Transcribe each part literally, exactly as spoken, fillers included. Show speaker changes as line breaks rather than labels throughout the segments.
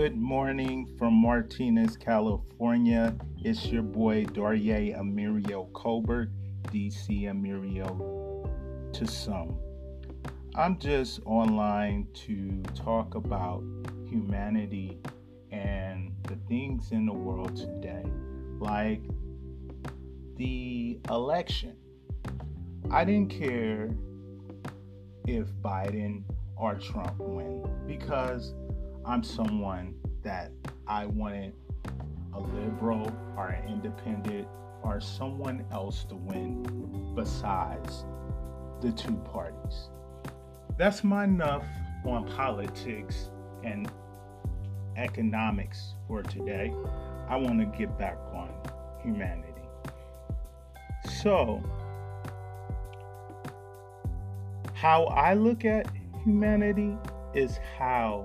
Good morning from Martinez, California. It's your boy Darye Amirio Colbert, D C Amirio to some. I'm just online to talk about humanity and the things in the world today, like the election. I didn't care if Biden or Trump win because I'm someone that I wanted a liberal or an independent or someone else to win besides the two parties. That's my enough on politics and economics for today. I want to get back on humanity. So, how I look at humanity is how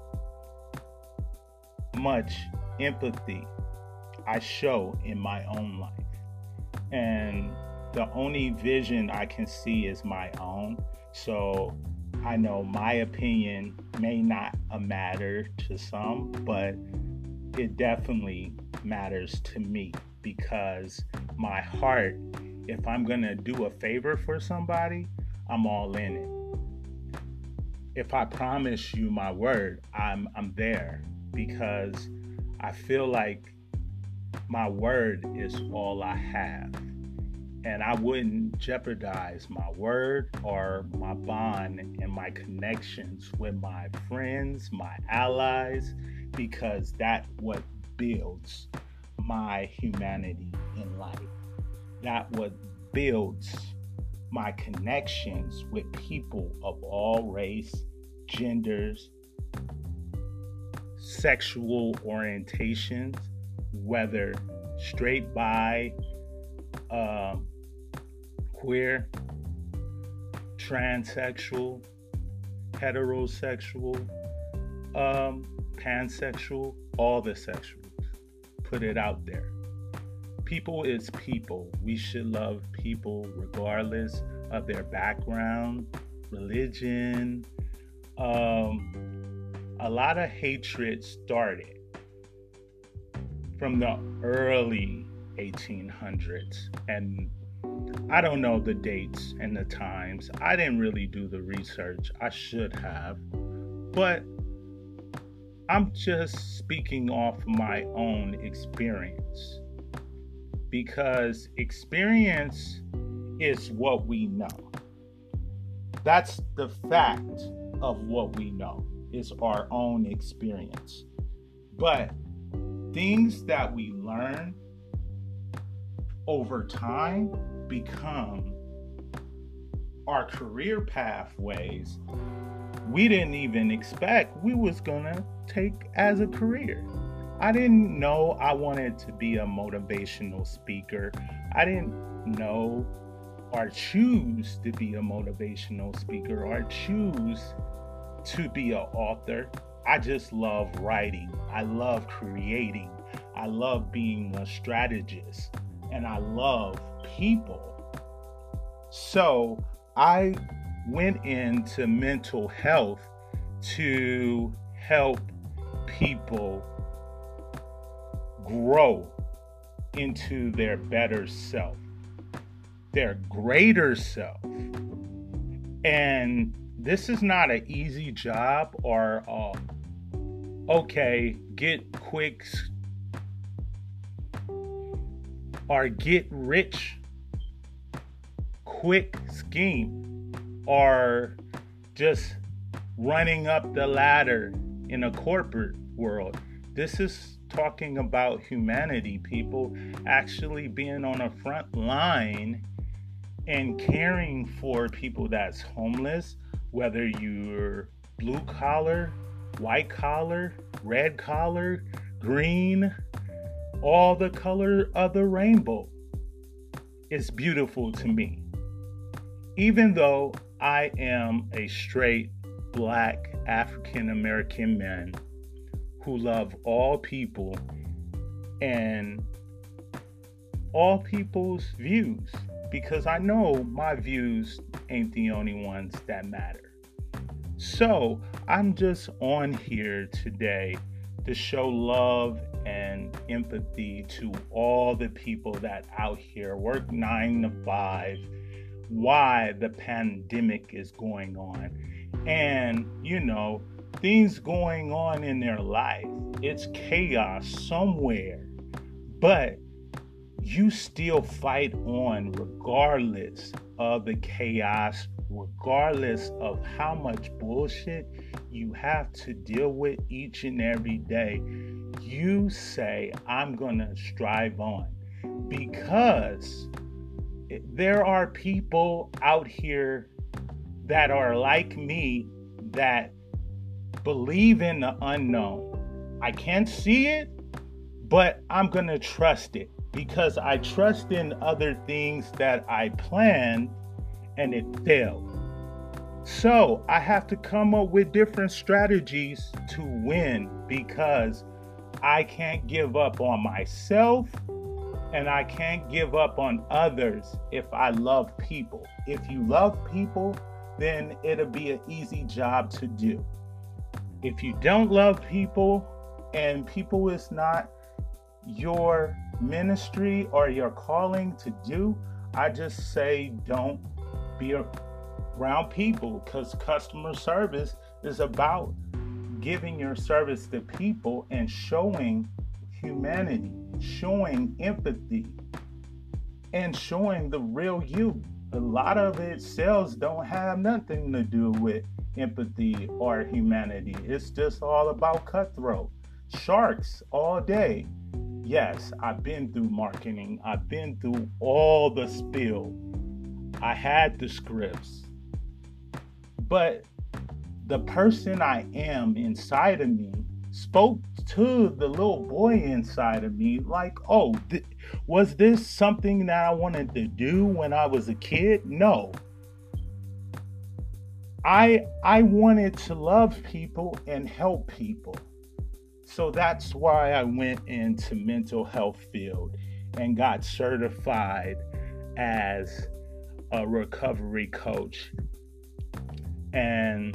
much empathy I show in my own life. And the only vision I can see is my own. So I know my opinion may not matter to some, but it definitely matters to me because my heart, if I'm going to do a favor for somebody, I'm all in it. If I promise you my word, I'm I'm there because I feel like my word is all I have. And I wouldn't jeopardize my word or my bond and my connections with my friends, my allies, because that's what builds my humanity in life. That what builds my connections with people of all race, genders, sexual orientations, whether straight, bi, uh, queer, transsexual, heterosexual, um, pansexual, all the sexuals. Put it out there. People is people. We should love people regardless of their background, religion. Um, a lot of hatred started from the early eighteen hundreds. And I don't know the dates and the times. I didn't really do the research. I should have. But I'm just speaking off my own experience. Because experience is what we know. That's the fact of what we know, is our own experience. But things that we learn over time become our career pathways we didn't even expect we was gonna take as a career. I didn't know I wanted to be a motivational speaker. I didn't know or choose to be a motivational speaker or choose to be an author. I just love writing. I love creating. I love being a strategist. And I love people. So I went into mental health to help people grow into their better self, their greater self. And this is not an easy job or uh, okay, get quick or get rich quick scheme or just running up the ladder in a corporate world. This is talking about humanity, people actually being on a front line and caring for people that's homeless, whether you're blue collar, white collar, red collar, green, all the color of the rainbow. It's beautiful to me. Even though I am a straight black African American man who love all people and all people's views, because I know my views ain't the only ones that matter. So I'm just on here today to show love and empathy to all the people that out here work nine to five, why the pandemic is going on. And, you know, things going on in their life. It's chaos somewhere, but you still fight on regardless of the chaos, regardless of how much bullshit you have to deal with each and every day. You say, I'm gonna strive on, because there are people out here that are like me, that believe in the unknown. I can't see it, but I'm gonna trust it, because I trust in other things that I planned and it failed. So I have to come up with different strategies to win, because I can't give up on myself and I can't give up on others if I love people. If you love people, then it'll be an easy job to do. If you don't love people and people is not your ministry or your calling to do, I just say don't be around people, because customer service is about giving your service to people and showing humanity, showing empathy, and showing the real you. A lot of it sales don't have nothing to do with empathy or humanity. It's just all about cutthroat sharks all day. Yes, I've been through marketing. I've been through all the spill. I had the scripts. But the person I am inside of me spoke to the little boy inside of me like, oh, th- was this something that I wanted to do when I was a kid? No. I I wanted to love people and help people. So that's why I went into mental health field and got certified as a recovery coach. And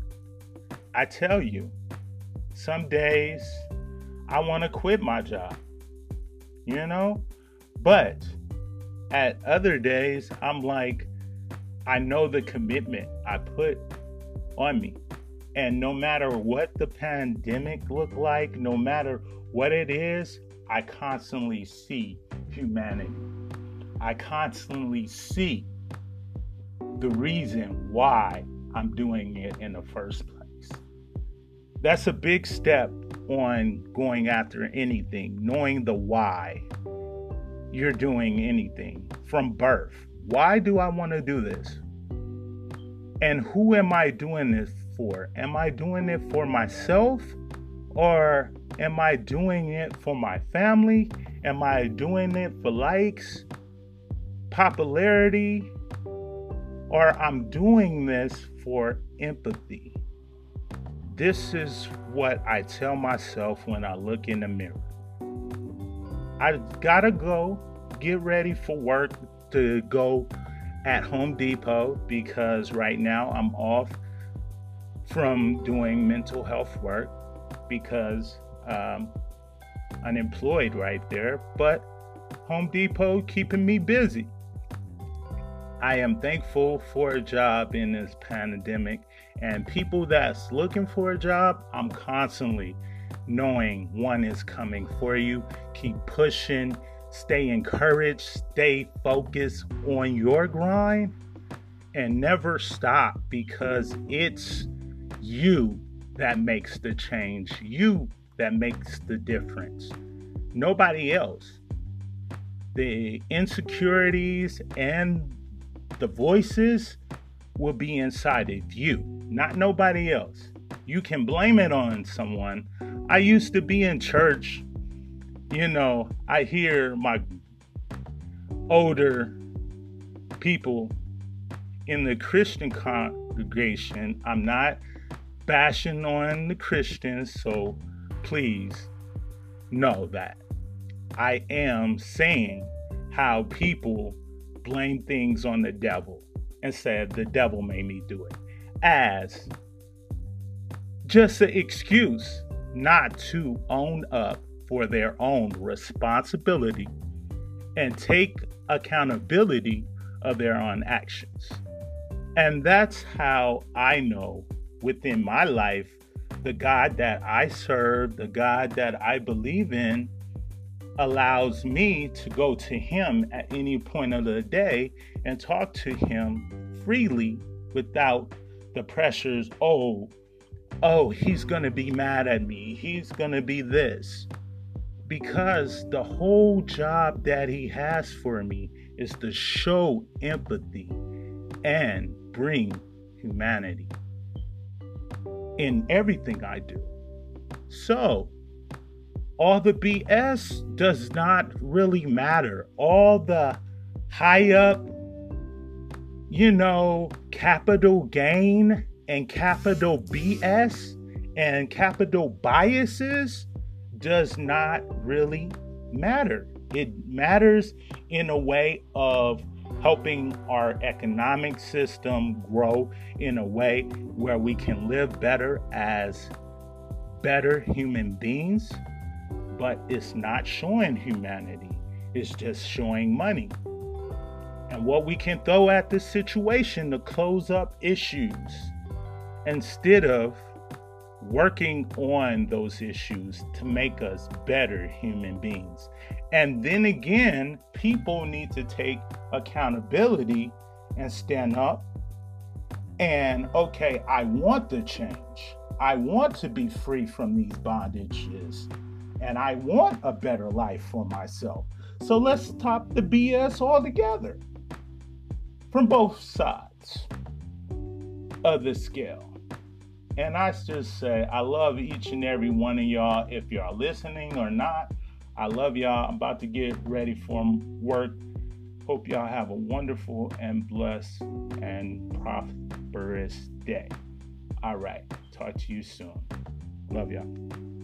I tell you, some days I want to quit my job, you know? But at other days, I'm like, I know the commitment I put on me. And no matter what the pandemic looked like, no matter what it is, I constantly see humanity. I constantly see the reason why I'm doing it in the first place. That's a big step on going after anything, knowing the why you're doing anything from birth. Why do I want to do this? And who am I doing this for? Am I doing it for myself? Or am I doing it for my family? Am I doing it for likes, popularity? Or I'm doing this for empathy? This is what I tell myself when I look in the mirror. I gotta go get ready for work to go at Home Depot, because right now I'm off from doing mental health work because um, unemployed right there, but Home Depot keeping me busy. I am thankful for a job in this pandemic, and people that's looking for a job, I'm constantly knowing one is coming for you. Keep pushing, stay encouraged, stay focused on your grind, and never stop, because it's you that makes the change, you that makes the difference, nobody else. The insecurities and the voices will be inside of you, not nobody else. You can blame it on someone. I used to be in church, you know, I hear my older people in the Christian congregation. I'm not bashing on the Christians, so please know that. I am saying how people blame things on the devil and said the devil made me do it as just an excuse, not to own up for their own responsibility and take accountability of their own actions. And that's how I know within my life, the God that I serve, the God that I believe in, allows me to go to him at any point of the day and talk to him freely without the pressures. Oh, oh, he's going to be mad at me. He's going to be this. Because the whole job that he has for me is to show empathy and bring humanity in everything I do. So, all the B S does not really matter. All the high up, you know, capital gain and capital B S and capital biases does not really matter. It matters in a way of helping our economic system grow in a way where we can live better as better human beings, but it's not showing humanity. It's just showing money. And what we can throw at the situation to close up issues instead of working on those issues to make us better human beings. And then again, people need to take accountability and stand up and, okay, I want the change. I want to be free from these bondages. And I want a better life for myself. So let's stop the B S altogether from both sides of the scale. And I just say, I love each and every one of y'all. If y'all listening or not, I love y'all. I'm about to get ready for work. Hope y'all have a wonderful and blessed and prosperous day. All right. Talk to you soon. Love y'all.